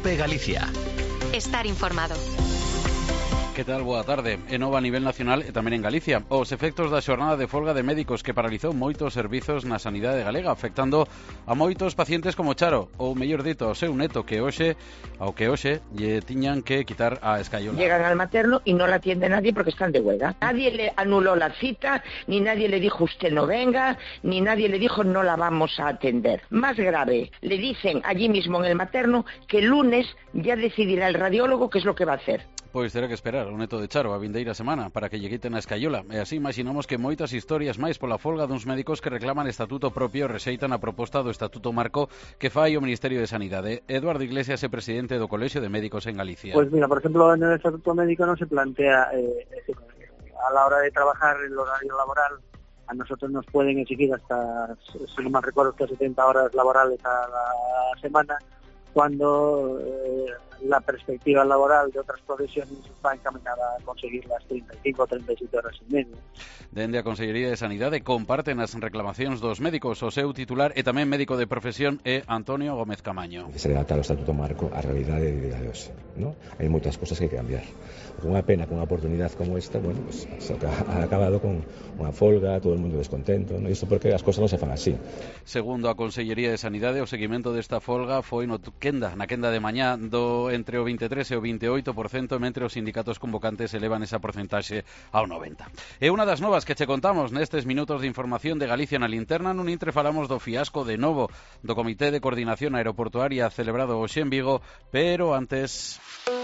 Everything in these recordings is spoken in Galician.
COPE Galicia. Estar informado. Que tal? Boa tarde. Enova a nivel nacional e tamén en Galicia. Os efectos da xornada de folga de médicos que paralizou moitos servizos na sanidade galega, afectando a moitos pacientes como Charo, ou mellor dito, ao seu neto que hoxe lle tiñan que quitar a escayola. Llegan al materno y no la atiende nadie porque están de huelga. Nadie le anuló la cita, ni nadie le dijo usted no venga, ni nadie le dijo no la vamos a atender. Más grave, le dicen allí mismo en el materno que el lunes ya decidirá el radiólogo qué es lo que va a hacer. Pois terá que esperar o neto de Charo a vindeira semana para que lle quiten a escayola. E así imaginamos que moitas historias máis pola folga duns médicos que reclaman estatuto propio rexeitan a proposta do Estatuto Marco que fai o Ministerio de Sanidade. Eduardo Iglesias é presidente do Colexio de Médicos en Galicia. Pues mira, por ejemplo, en el Estatuto Médico no se plantea a la hora de trabajar el horario laboral. A nosotros nos pueden exigir hasta, si no mal recuerdo, hasta 70 horas laborales a la semana, cuando la perspectiva laboral de otras profesiones va encaminada a conseguir las 35 o 37 horas y media. Dende a Consellería de Sanidade comparten as reclamacións dos médicos. O seu titular e tamén médico de profesión é Antonio Gómez Camaño. Se adapta o Estatuto Marco á realidade de hoxe, ¿no? Hai moitas cousas que hai que cambiar. Unha pena que unha oportunidade como esta, bueno, pues, se ha acabado con unha folga, todo o mundo descontento, ¿no? Isto porque as cousas non se fan así. Segundo a Consellería de Sanidade, o seguimento desta folga foi na quenda de mañá entre o 23 e o 28%, mentre os sindicatos convocantes elevan esa porcentaxe ao 90%. É unha das novas que che contamos nestes minutos de información de Galicia na Linterna. Nun intre falamos do fiasco de novo do Comité de Coordinación Aeroportuaria celebrado hoxe en Vigo, pero antes...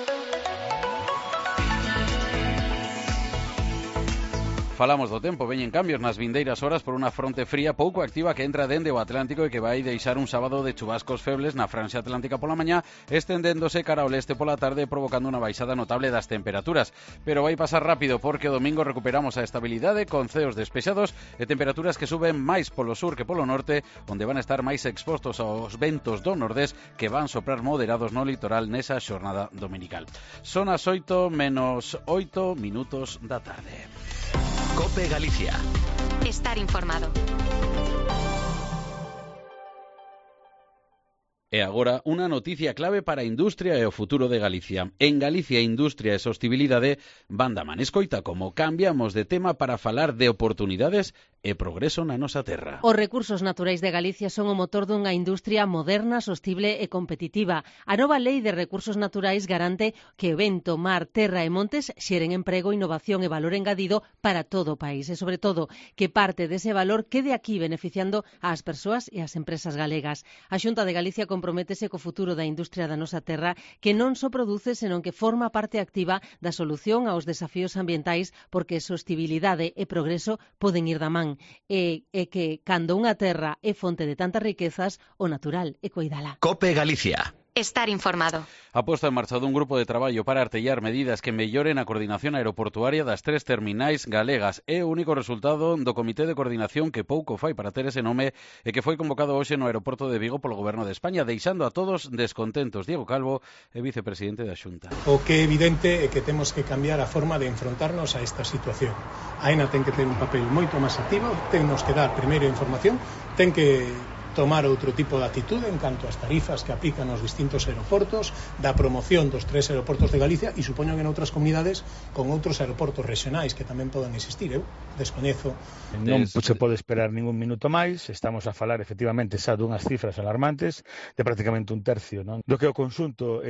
Falamos do tempo, veñen cambios nas vindeiras horas por unha fronte fría pouco activa que entra dende o Atlántico e que vai deixar un sábado de chubascos febles na franxa atlántica pola mañá, estendéndose cara ao leste pola tarde provocando unha baixada notable das temperaturas. Pero vai pasar rápido porque o domingo recuperamos a estabilidade con ceos despexados e temperaturas que suben máis polo sur que polo norte, onde van a estar máis expostos aos ventos do nordés que van soprar moderados no litoral nesa xornada dominical. Son as 8:08 da tarde. COPE Galicia. Estar informado. E agora, unha noticia clave para a industria e o futuro de Galicia. En Galicia, industria e sostibilidade van da man. Escoita como cambiamos de tema para falar de oportunidades e progreso na nosa terra. Os recursos naturais de Galicia son o motor dunha industria moderna, sostible e competitiva. A nova Lei de Recursos Naturais garante que o vento, mar, terra e montes xeren emprego, innovación e valor engadido para todo o país. E, sobre todo, que parte dese valor quede aquí beneficiando ás persoas e ás empresas galegas. A Xunta de Galicia comprométese co futuro da industria da nosa terra, que non só produce, senón que forma parte activa da solución aos desafíos ambientais, porque sostibilidade e progreso poden ir da man. E que, cando unha terra é fonte de tantas riquezas, o natural é coidala. COPE Galicia. Estar informado. A posta en marcha dun grupo de traballo para artellar medidas que melloren a coordinación aeroportuaria das 3 terminais galegas. É o único resultado do Comité de Coordinación que pouco fai para ter ese nome e que foi convocado hoxe no aeroporto de Vigo polo Goberno de España, deixando a todos descontentos. Diego Calvo é vicepresidente da Xunta. O que é evidente é que temos que cambiar a forma de enfrontarnos a esta situación. A AENA ten que ter un papel moito máis activo, tennos que dar primeiro información, ten que tomar outro tipo de actitude en canto ás tarifas que aplican os distintos aeroportos, da promoción dos 3 aeroportos de Galicia e supoño que en outras comunidades con outros aeroportos regionais que tamén poden existir. Eu descoñezo. Non se pode esperar ningún minuto máis. Estamos a falar efectivamente xa dunhas cifras alarmantes de prácticamente un tercio, non? Do que o conxunto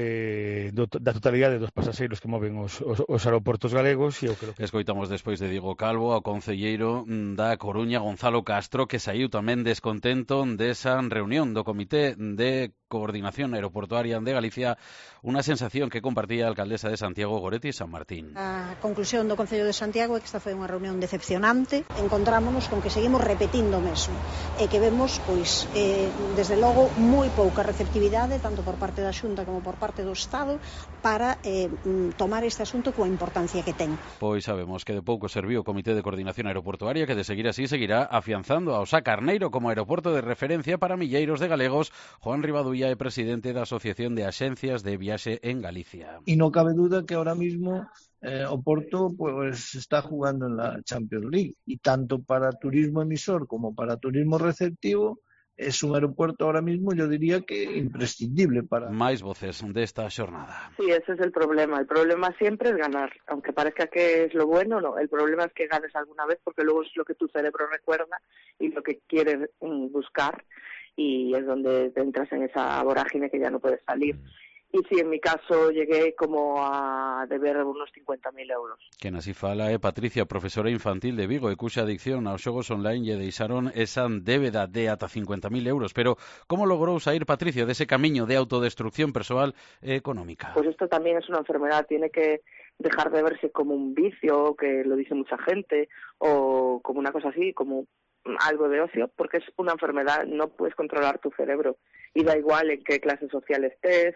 da totalidade dos pasaxeiros que moven os aeroportos galegos. E eu creo que... Escoitamos despois de Diego Calvo ao concelleiro da Coruña, Gonzalo Castro, que saiu tamén descontento desa reunión do Comité de Coordinación Aeroportuaria de Galicia, unha sensación que compartía a alcaldesa de Santiago, Goretti San Martín. A conclusión do Concello de Santiago é que esta foi unha reunión decepcionante. Encontrámonos con que seguimos repetindo o mesmo e que vemos, pois, desde logo, moi pouca receptividade tanto por parte da Xunta como por parte do Estado para tomar este asunto coa importancia que ten. Pois sabemos que de pouco serviu o Comité de Coordinación Aeroportuaria, que de seguir así seguirá afianzando ao Sá Carneiro como aeroporto de referencia para milleiros de galegos. Juan Rivadulla é presidente da Asociación de Axencias de Viaxe en Galicia. Y no cabe duda que ahora mismo o Porto pues está jugando en la Champions League y tanto para turismo emisor como para turismo receptivo es un aeropuerto ahora mismo, yo diría que imprescindible para... Máis voces desta xornada. Sí, ese es el problema. El problema siempre es ganar. Aunque parezca que es lo bueno, no. El problema es que ganes alguna vez porque luego es lo que tu cerebro recuerda y lo que quieres buscar, y es donde te entras en esa vorágine que ya no puedes salir. Y sí, en mi caso llegué como a deber unos 50.000 euros. Quen así fala é Patricia, profesora infantil de Vigo, e cuxa adicción aos xogos online lle deixaron esa débeda de ata 50.000 euros. Pero como logrou sair Patricia dese camiño de autodestrucción persoal e económica? Pues esto también es una enfermedad, tiene que dejar de verse como un vicio, que lo dice mucha gente, o como una cosa así, como algo de ocio, porque es una enfermedad, no puedes controlar tu cerebro. Y da igual en qué clase social estés,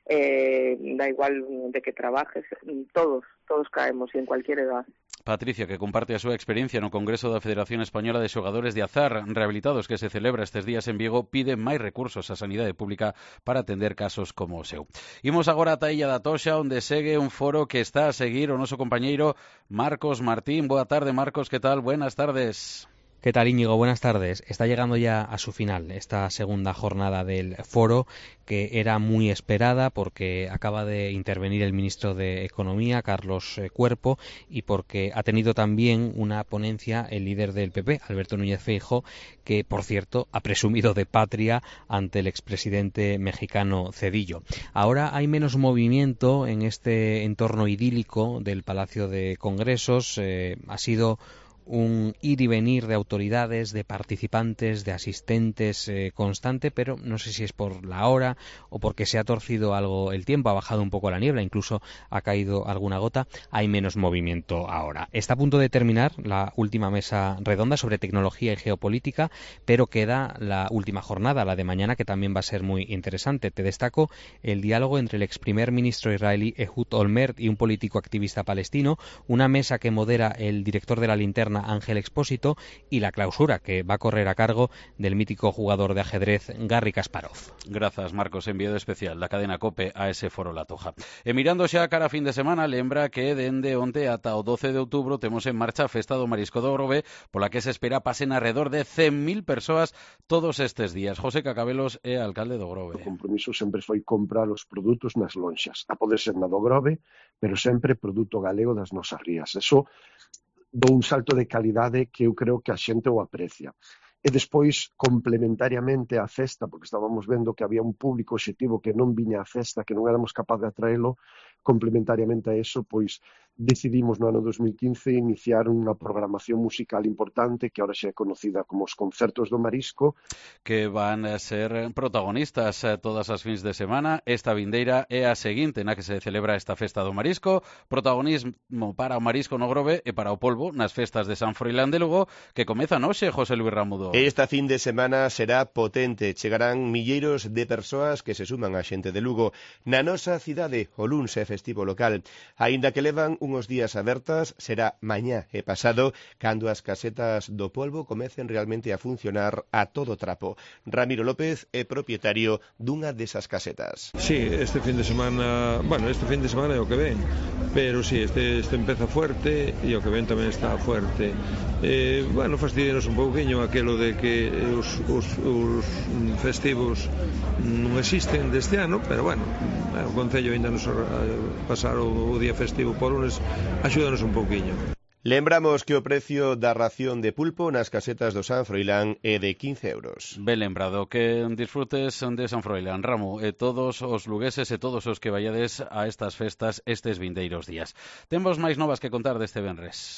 da igual de que trabajes, todos caemos y en cualquier edad. Patricia, que comparte a súa experiencia no Congreso da Federación Española de Xogadores de Azar Rehabilitados que se celebra estes días en Vigo, pide máis recursos á sanidade pública para atender casos como o seu. Imos agora ata Illa da Toxa, onde segue un foro que está a seguir o noso compañeiro Marcos Martín. Boa tarde, Marcos, que tal? Buenas tardes. ¿Qué tal, Íñigo? Buenas tardes. Está llegando ya a su final esta segunda jornada del foro, que era muy esperada porque acaba de intervenir el ministro de Economía, Carlos Cuerpo, y porque ha tenido también una ponencia el líder del PP, Alberto Núñez Feijóo, que, por cierto, ha presumido de patria ante el expresidente mexicano Zedillo. Ahora hay menos movimiento en este entorno idílico del Palacio de Congresos. Ha sido un ir y venir de autoridades, de participantes, de asistentes constante, pero no sé si es por la hora o porque se ha torcido algo el tiempo, ha bajado un poco la niebla, incluso ha caído alguna gota, hay menos movimiento ahora. Está a punto de terminar la última mesa redonda sobre tecnología y geopolítica, pero queda la última jornada, la de mañana, que también va a ser muy interesante. Te destaco el diálogo entre el ex primer ministro israelí Ehud Olmert y un político activista palestino, una mesa que modera el director de la Linterna, Ángel Expósito, y la clausura que va a correr a cargo del mítico jugador de ajedrez Garry Kasparov. Grazas, Marcos, enviado especial da cadena COPE a ese foro La Toja. E mirando xa cara a fin de semana, lembra que dende onte ata o 12 de outubro temos en marcha a Festa do Marisco do Grove, pola que se espera pasen alrededor de 100.000 persoas todos estes días. José Cacabelos é alcalde do Grove. O compromiso sempre foi comprar os produtos nas lonxas, a poder ser na do Grove, pero sempre produto galego das nosas rías. Eso dou un salto de calidade que eu creo que a xente o aprecia. E despois, complementariamente á festa, porque estábamos vendo que había un público obxectivo que non viña á festa, que non éramos capaz de atraelo, complementariamente a eso, pois decidimos no ano 2015 iniciar unha programación musical importante que ahora xa é conocida como os Concertos do Marisco, que van a ser protagonistas todas as fins de semana. Esta vindeira é a seguinte na que se celebra esta Festa do Marisco, protagonismo para o marisco no Grove e para o polvo nas festas de San Froilán de Lugo, que comezan hoxe, José Luis Ramudo. Esta fin de semana será potente, chegarán milleiros de persoas que se suman á xente de Lugo. Na nosa cidade, o luns é festivo local. Aínda que levan unhos días abertas, será mañá e pasado cando as casetas do polvo comecen realmente a funcionar a todo trapo. Ramiro López é propietario dunha desas casetas. Sí, este fin de semana é o que ven, pero sí, este empeza fuerte e o que ven tamén está fuerte. Fastidianos un pouquiño aquelo de que os festivos non existen deste ano, pero o Concello ainda nos pasar o día festivo por lunes axúdanos un pouquiño. Lembramos que o precio da ración de pulpo nas casetas do San Froilán é de 15 euros. Ben lembrado, que disfrutes de San Froilán, Ramo, e todos os lugueses e todos os que vayades a estas festas estes vindeiros días. Temos máis novas que contar deste venres.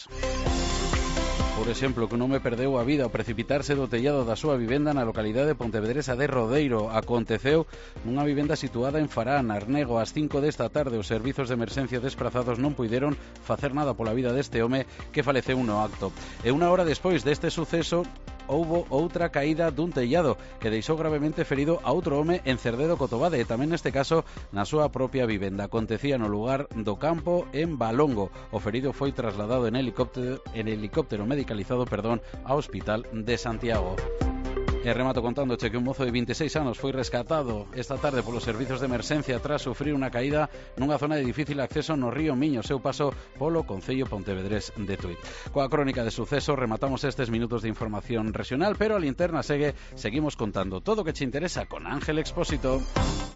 Por exemplo, que un home perdeu a vida ao precipitarse do tellado da súa vivenda na localidade pontevedresa de Rodeiro. Aconteceu nunha vivenda situada en Farán, Arnego. Ás 5 desta tarde, os servizos de emerxencia desprazados non puideron facer nada pola vida deste home que faleceu no acto. E unha hora despois deste suceso, houbo outra caída dun tellado que deixou gravemente ferido a outro home en Cerdedo Cotobade, e tamén neste caso na súa propia vivenda. Acontecía no lugar do campo en Balongo. O ferido foi trasladado en helicóptero medicalizado ao Hospital de Santiago. E remato contándoche que un mozo de 26 anos foi rescatado esta tarde polos servizos de emerxencia tras sufrir unha caída nunha zona de difícil acceso no río Miño, seu paso polo concello pontevedrés de Tui. Coa crónica de suceso rematamos estes minutos de información regional, pero a linterna seguimos contando todo o que che interesa con Ángel Expósito.